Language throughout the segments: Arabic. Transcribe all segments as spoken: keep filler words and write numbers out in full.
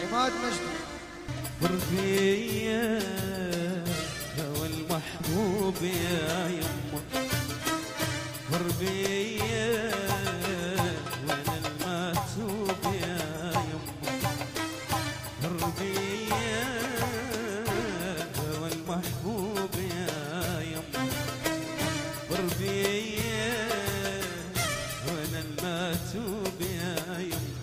عماد مجدي. قربية هو المحبوب يا يمه، قربية وانا الماتوب يا يمه، قربية هو المحبوب يا يمه، قربية وانا الماتوب يا يمه.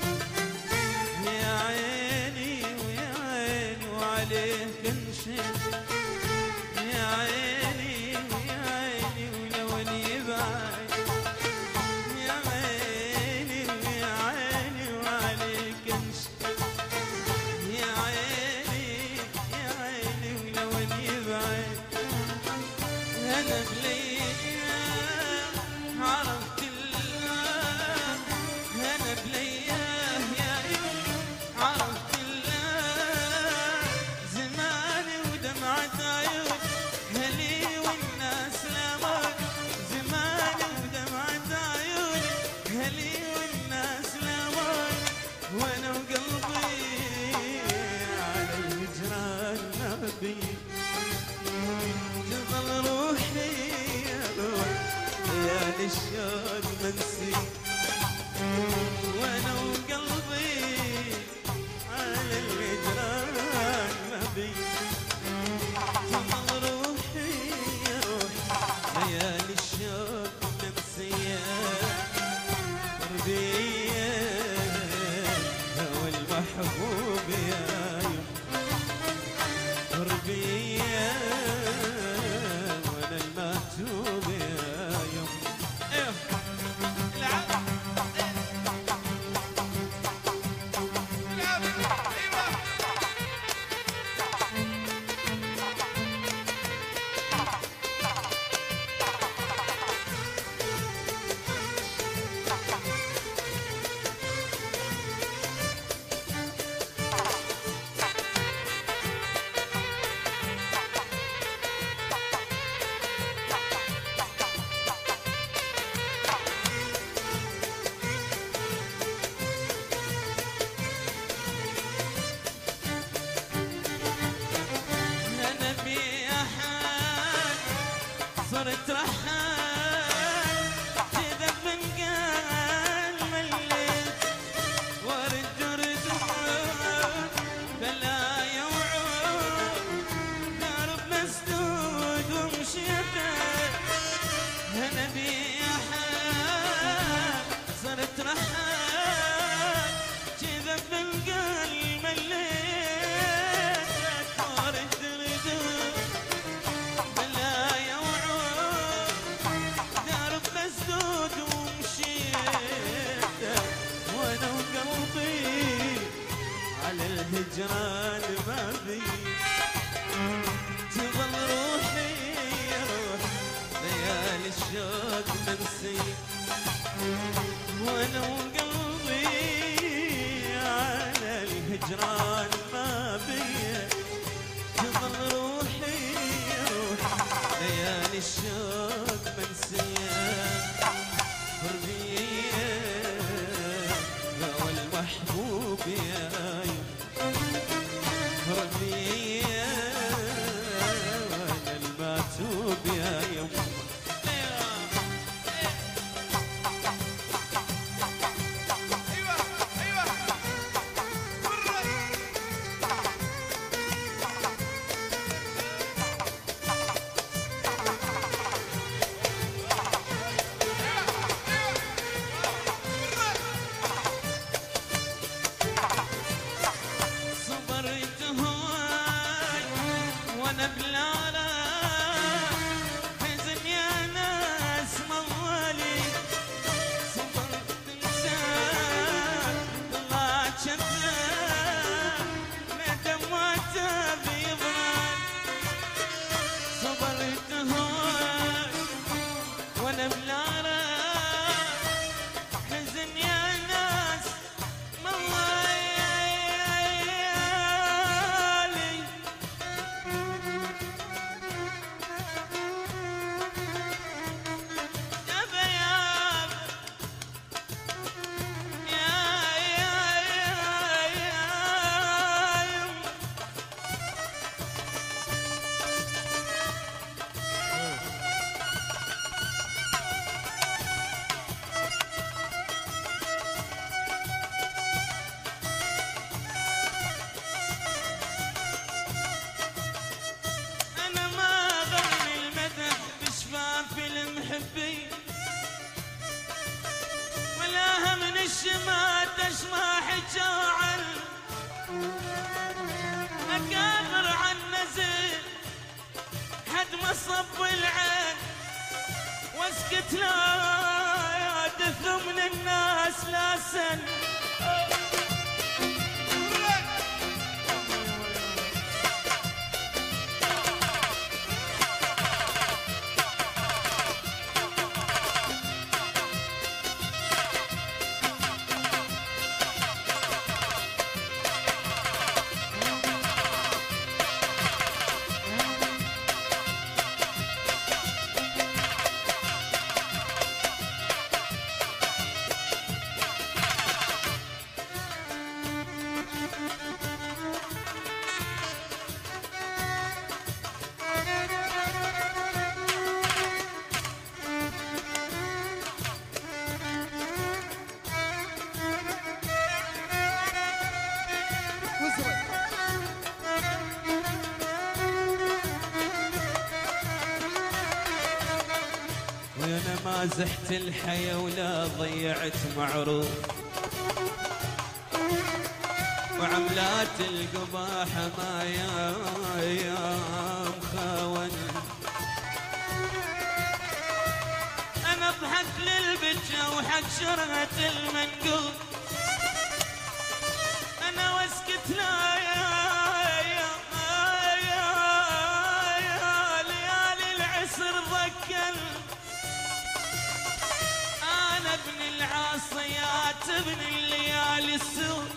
يا عيني ويا عيني وعليك انشد، يا عيني ويا عيني ولو اني بعيد، يا عيني ويا عيني وعليك انشد، يا عيني يا عيني ولو اني بعيد. انا بلياه عرفت الله، انا بلياه يا عرفت الله، زماني ودمعة عيون هلي والناس لمون، زماني ودمعة عيون هلي والناس لمون، وانا وقلبي على الهجران نبي، تظل روحي يا روح ليالي الشوق منسي، وانا وقلبي على الهجران نبي، تظل روحي يا روح ليالي الشوق منسية. قربية هو المحبوب يا يوم، قربية وانا الماتوب يا يوم. ايوه العب صرت رحال كذا بنقال مليت ورد ردود بلايا وعود درب مسدود ومشيت. انا بيا حال صرت رحال كذا بنقال مليت ورد ردود على الهجران ما بي، تظل روحي يا روح ليالي الشوق منسي، وانا وقلبي على الهجران ما بي، تظل روحي يا روح ليالي الشوق منسية. قربية هو المحبوب يا يوم، قربية وانا الماتوب يا يوم. مصب العين واسكت لا دث من الناس لا سن. وانا ما زحت الحياة ولا ضيعت معروف، وعملات القباحة ما يا يا مخاون. انا اضحك للبجة وحق شرهة المنقول، انا واسكت لا يا يا يا يا ليالي العسر ضكل. انا ابن العاصيات ابن الليالي السود،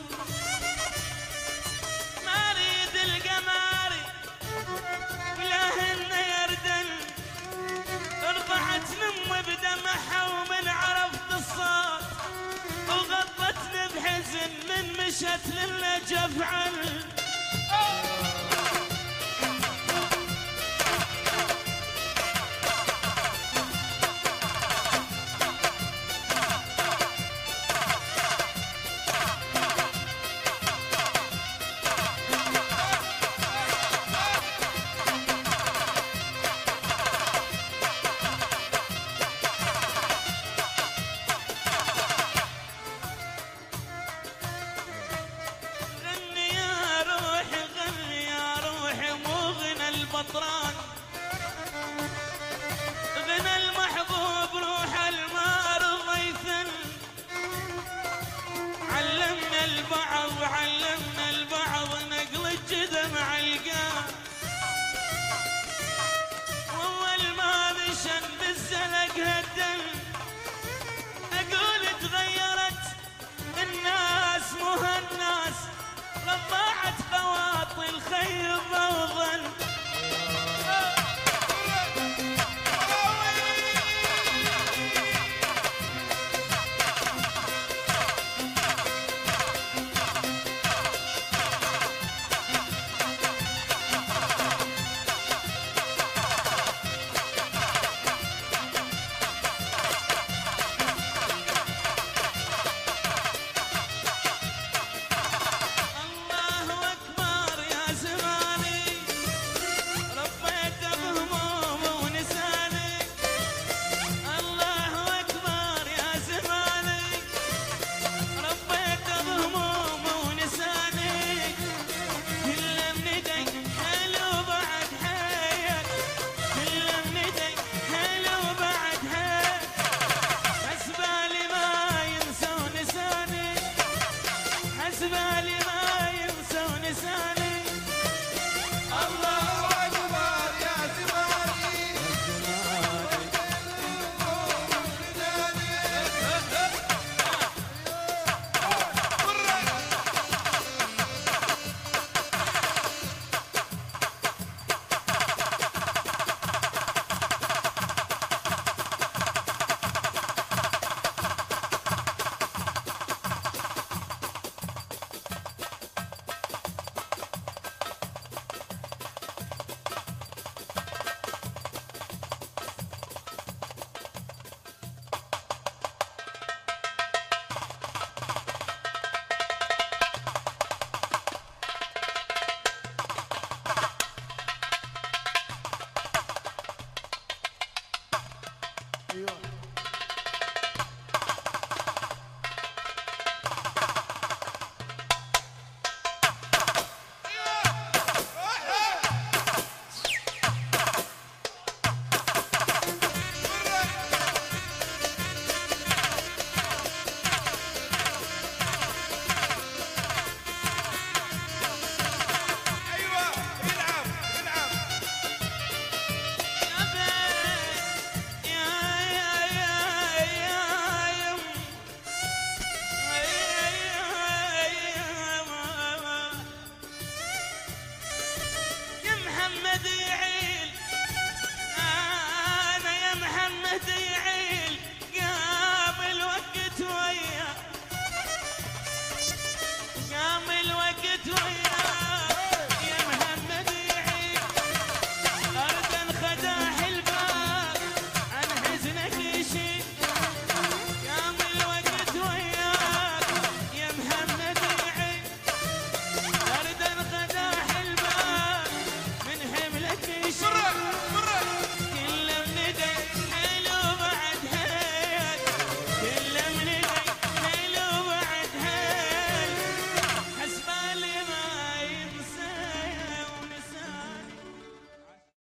ما اريد القماري ولهن يردن. رضعتني امي بدمعها ومن عرفت الصوت، وغطتني بحزن من مشت للنجف عن. البطران غنى المحبوب روح المار ضيفا. علمنا البعض علمنا البعض نقل الجدة مع القاع، واول ما نشن بالزلق هدن. اقول تغيرت الناس مو هالناس، رضعت خواطي الخير وظن. حسبالي